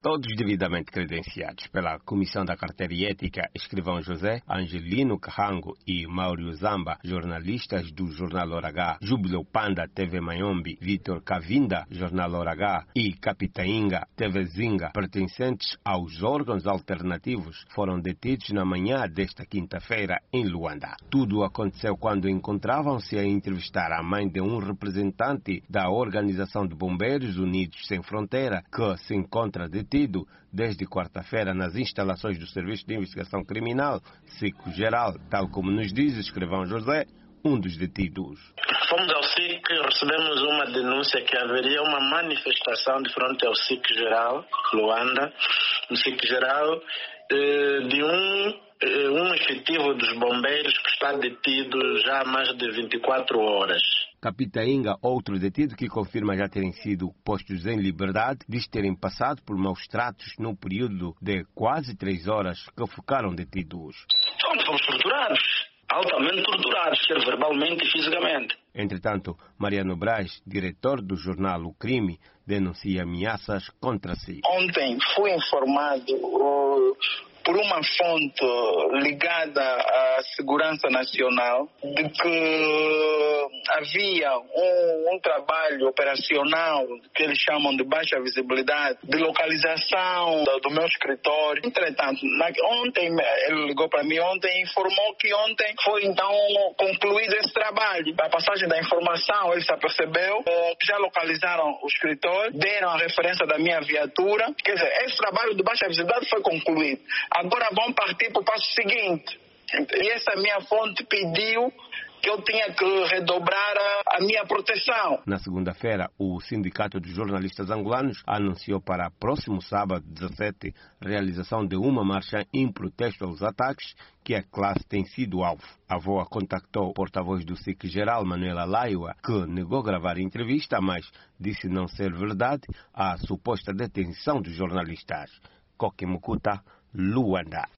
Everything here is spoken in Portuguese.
Todos devidamente credenciados pela Comissão da Carteira e Ética, escrivão José Angelino Carrango e Mauro Zamba, jornalistas do Jornal Hora H, Júbilo Panda, TV Mayombe, Vitor Kavinda, Jornal Hora H e Capitainga, TV Zinga, pertencentes aos órgãos alternativos, foram detidos na manhã desta quinta-feira em Luanda. Tudo aconteceu quando encontravam-se a entrevistar a mãe de um representante da Organização de Bombeiros Unidos Sem Fronteira, que se encontra detido desde quarta-feira nas instalações do Serviço de Investigação Criminal, SIC Geral, tal como nos diz o escrivão José, um dos detidos. Fomos ao SIC, recebemos uma denúncia que haveria uma manifestação de frente ao SIC Geral, Luanda, no SIC Geral, de um efetivo dos bombeiros que está detido já há mais de 24 horas. Capitainga, outro detido que confirma já terem sido postos em liberdade, diz terem passado por maus tratos no período de quase 3 horas que ficaram detidos. Fomos torturados, altamente torturados, quer verbalmente e fisicamente. Entretanto, Mariano Braz, diretor do jornal O Crime, denuncia ameaças contra si. Ontem fui informado por uma fonte ligada à Segurança Nacional de que havia um trabalho operacional que eles chamam de baixa visibilidade, de localização do meu escritório. Entretanto, ontem, ele ligou para mim ontem e informou que ontem foi então concluído esse trabalho. A passagem da informação, ele se apercebeu que já localizaram o escritório, deram a referência da minha viatura. Quer dizer, esse trabalho de baixa visibilidade foi concluído. Agora vamos partir para o passo seguinte. E essa minha fonte pediu que eu tinha que redobrar a minha proteção. Na segunda-feira, o Sindicato dos Jornalistas Angolanos anunciou para próximo sábado, 17, realização de uma marcha em protesto aos ataques que a classe tem sido alvo. A VOA contactou o porta-voz do SIC Geral, Manuela Laiwa, que negou gravar a entrevista, mas disse não ser verdade a suposta detenção dos jornalistas. Koki Mukuta, Luanda.